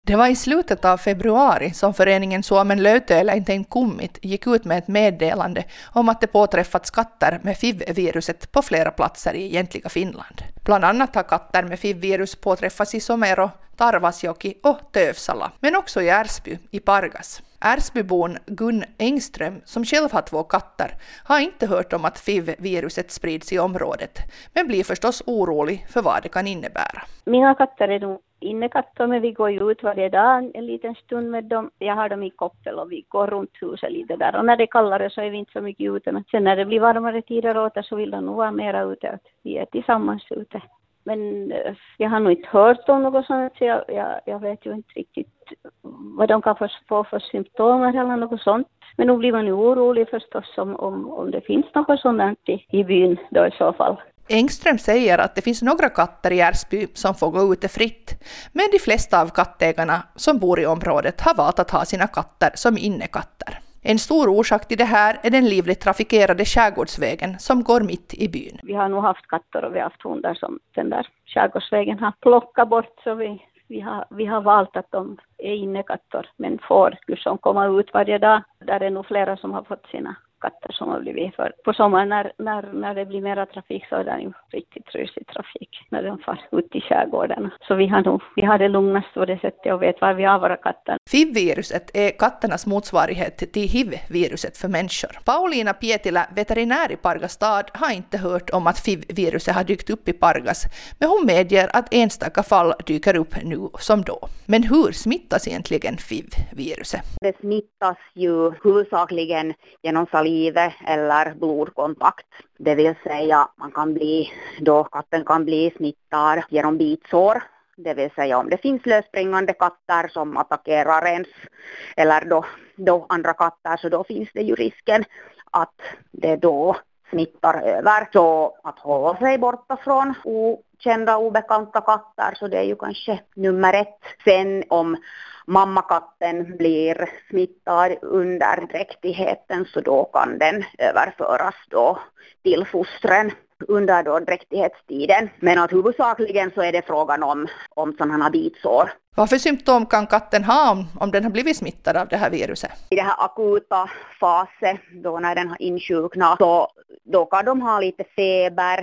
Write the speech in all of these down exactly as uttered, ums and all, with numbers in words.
Det var i slutet av februari som föreningen Suomen löytöeläinten Kummit gick ut med ett meddelande om att det påträffats katter med F I V-viruset på flera platser i egentliga Finland. Bland annat har katter med F I V-virus påträffats i Somero, Tarvasjoki och Tövsala, men också i Ärsby i Pargas. Ärsbybon Gun Engström, som själv har två katter, har inte hört om att F I V-viruset sprids i området, men blir förstås orolig för vad det kan innebära. Mina katter är nog innekatter, men vi går ju ut varje dag en liten stund med dem. Jag har dem i koppel och vi går runt huset lite där. Och när det är kallare så är vi inte så mycket ute. Men sen när det blir varmare tider åter så vill de nog vara mera ute. Att vi är tillsammans ute. Men jag har nog inte hört om något sånt. Så jag, jag, jag vet ju inte riktigt vad de kan få för symptomer eller något sånt. Men nog blir man ju orolig förstås om, om, om det finns något sådant i, i byn då i så fall. Engström säger att det finns några katter i Ärsby som får gå ute fritt, men de flesta av kattägarna som bor i området har valt att ha sina katter som innekatter. En stor orsak till det här är den livligt trafikerade skärgårdsvägen som går mitt i byn. Vi har nog haft katter och vi har haft hundar som den där skärgårdsvägen har plockat bort, så vi, vi, har, vi har valt att de är innekatter, men får som komma ut varje dag. Där är nog flera som har fått sina katter som har blivit för. På sommaren när, när, när det blir mera trafik så är det ju riktigt rysig trafik när de far ut i skärgården. Så vi har, nog, vi har det lugnast på det sättet och vet var vi har våra katter. F I V-viruset är katternas motsvarighet till H I V-viruset för människor. Paulina Pietilä, veterinär i Pargas stad, har inte hört om att F I V-viruset har dykt upp i Pargas, men hon medger att enstaka fall dyker upp nu som då. Men hur smittas egentligen F I V-viruset? Det smittas ju huvudsakligen genom saliv eller blodkontakt. Det vill säga man kan bli, då katten kan bli smittad genom bitsår. Det vill säga om det finns lösspringande katter som attackerar ens eller då, då andra katter, så då finns det ju risken att det då smittar över. Så att hålla sig borta från okända, obekanta katter, så det är ju kanske nummer ett. Sen om mammakatten blir smittad under dräktigheten, så då kan den överföras då till fostren under då dräktighetstiden. Men att huvudsakligen så är det frågan om, om sådana här bitsår. Vad för symptom kan katten ha om, om den har blivit smittad av det här viruset? I det här akuta fasen, då när den har insjuknat, så då kan de ha lite feber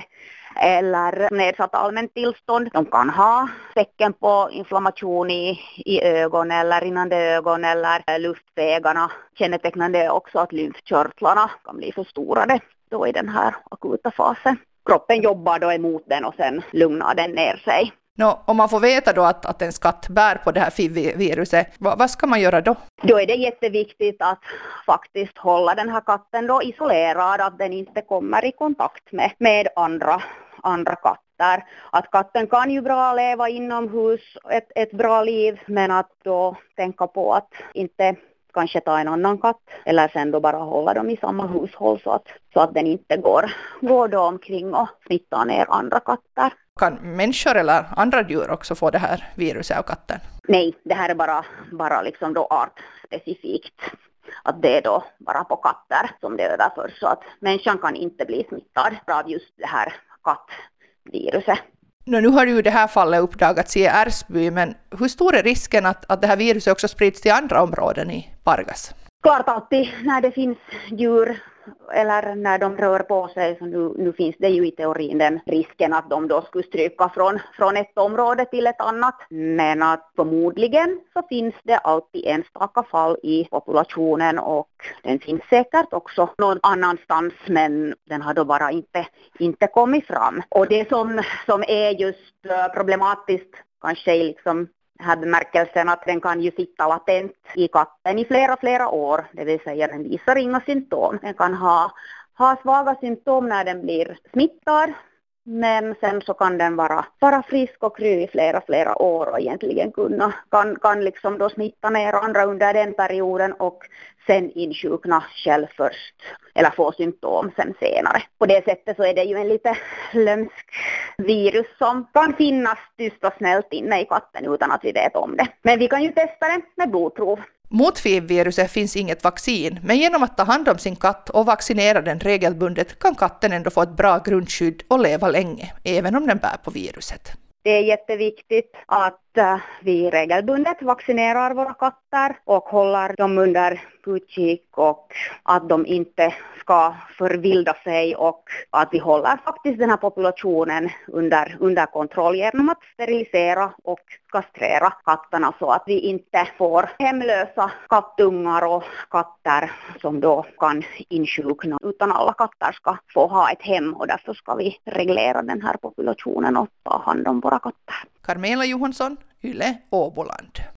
eller nedsatt allmänt tillstånd. De kan ha tecken på inflammation i, i ögon eller rinnande ögon eller luftvägarna. Kännetecknande är också att lymfkörtlarna kan bli förstorade då i den här akuta fasen. Kroppen jobbar då emot den och sen lugnar den ner sig. Nå, om man får veta då att, att en katt bär på det här F I V-viruset, vad, vad ska man göra då? Då är det jätteviktigt att faktiskt hålla den här katten då isolerad, att den inte kommer i kontakt med, med andra, andra katter. Att katten kan ju bra leva inomhus, ett, ett bra liv, men att då tänka på att inte kanske ta en annan katt eller sen då bara hålla dem i samma hushåll så att, så att den inte går, går då omkring och smittar ner andra katter. Kan människor eller andra djur också få det här viruset av katten? Nej, det här är bara, bara liksom då artspecifikt. Att det är då bara på katter som det överförs, så att människan kan inte bli smittad av just det här kattviruset. Nu har ju det här fallet uppdagats i Ärsby, men hur stor är risken att, att det här viruset också sprids till andra områden i Pargas? Klart alltid när det finns djur eller när de rör på sig, så nu, nu finns det ju i teorin den risken att de då skulle stryka från, från ett område till ett annat. Men att förmodligen så finns det alltid enstaka fall i populationen och den finns säkert också någon annanstans, men den har då bara inte, inte kommit fram. Och det som, som är just problematiskt kanske är liksom här bemärkelsen att den kan ju sitta latent i katten i flera, flera år. Det vill säga den visar inga symptom. Den kan ha, ha svaga symptom när den blir smittad. Men sen så kan den vara, vara frisk och kry i flera, flera år och egentligen kunna, kan, kan liksom då smitta ner andra under den perioden och sen insjukna själv först eller få symptom sen senare. På det sättet så är det ju en lite lömsk virus som kan finnas tyst och snällt inne i katten utan att vi vet om det. Men vi kan ju testa det med blodprov. Mot F I V-viruset finns inget vaccin, men genom att ta hand om sin katt och vaccinera den regelbundet kan katten ändå få ett bra grundskydd och leva länge, även om den bär på viruset. Det är jätteviktigt att äh, vi regelbundet vaccinerar våra katter och håller dem under utkik och att de inte ska förvilda sig och att vi håller faktiskt den här populationen under, under kontroll genom att sterilisera och kastrera katterna så att vi inte får hemlösa kattungar och katter som då kan insjukna, utan alla katter ska få ha ett hem och därför ska vi reglera den här populationen och ta hand om våra katter. Carmela Johansson, Yle Åboland.